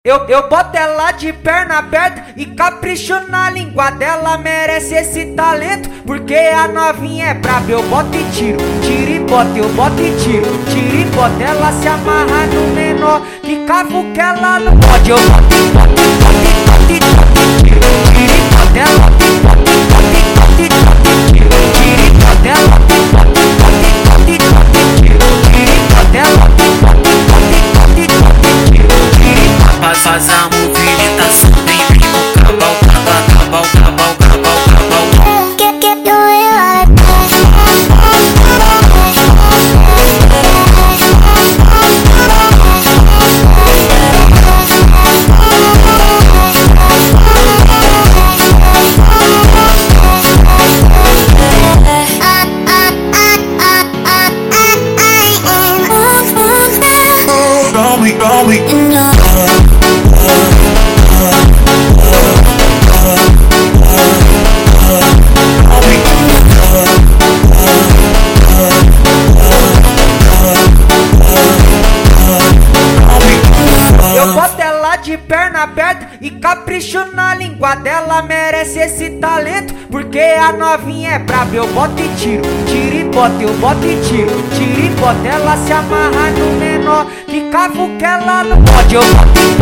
Eu boto ela de perna aberta e capricho na língua dela. Merece esse talento, porque a novinha é braba. Eu boto e tiro, tiro e boto, eu boto e tiro, tiro e boto. Ela se amarra no menor, que cavo que ela não pode. Eu boto e boto e boto e boto e boto e tiro, tiro e boto. Ela e boto e boto e boto e boto e tiro, tiro e boto. Ela e boto e boto e boto e boto e tiro, tiro e boto. Ela e boto e boto e boto e boto e tiro, tiro e boto. Faz a movimentação, vem no cabal, cabal, cabal, cabal, cabal, cabal. Get your way like de perna aberta e capricho na língua dela. Merece esse talento, porque a novinha é braba. Eu boto e tiro, tiro e boto, eu boto e tiro, tiro e boto. Ela se amarra no menor, que cavo que ela não pode. Eu boto e